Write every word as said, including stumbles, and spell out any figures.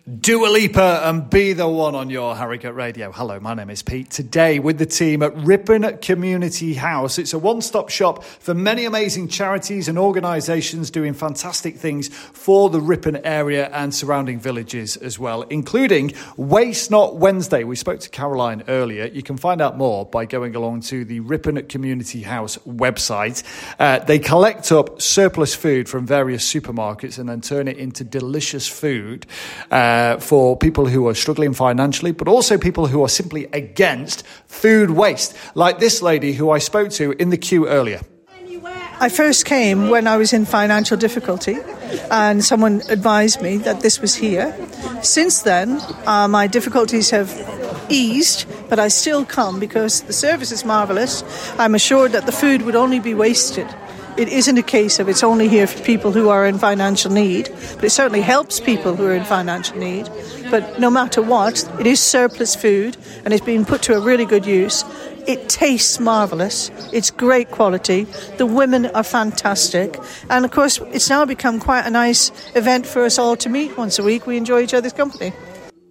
Dua Lipa and Be The One on your Harrogate Radio. Hello, my name is Pete. Today with the team at Ripon Community House. It's a one-stop shop for many amazing charities and organisations doing fantastic things for the Ripon area and surrounding villages as well, including Waste Not Wednesday. We spoke to Caroline earlier. You can find out more by going along to the Ripon Community House website. Uh, they collect up surplus food from various supermarkets and then turn it into delicious food uh, Uh, for people who are struggling financially, but also people who are simply against food waste, like this lady who I spoke to in the queue earlier. I first came when I was in financial difficulty, and someone advised me that this was here. Since then, uh, my difficulties have eased, but I still come because the service is marvellous. I'm assured that the food would only be wasted. It isn't a case of it's only here for people who are in financial need, but it certainly helps people who are in financial need. But no matter what, it is surplus food and it's being put to a really good use. It tastes marvellous. It's great quality. The women are fantastic. And of course, it's now become quite a nice event for us all to meet once a week. We enjoy each other's company.